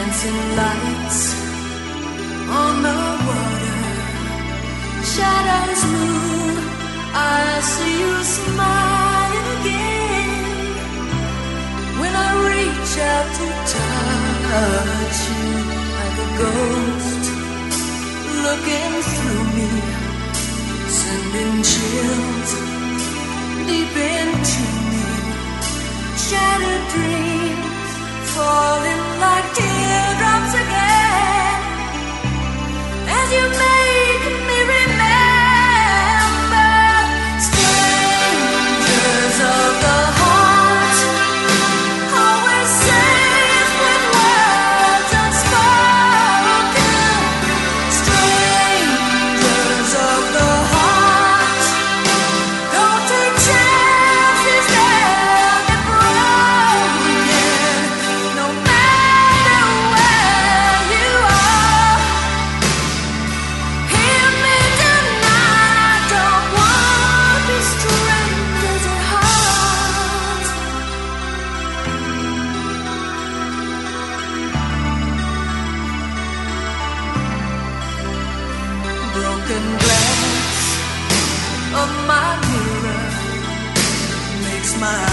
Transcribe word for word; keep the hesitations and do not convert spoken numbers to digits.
dancing lights on the water, shadows move, I see you smiling again. When I reach out to touch you like a ghost, looking through me, sending chills deep into me. Shattered dreams falling like teardrops again, as you make me remember. Strangers of the heart, always safe with words unspoken. Strangers of the heart, don't take chances, they'll get broken. No matter where you are, hear me tonight. I don't want to be strangers at heart. Broken glass of my mirror makes my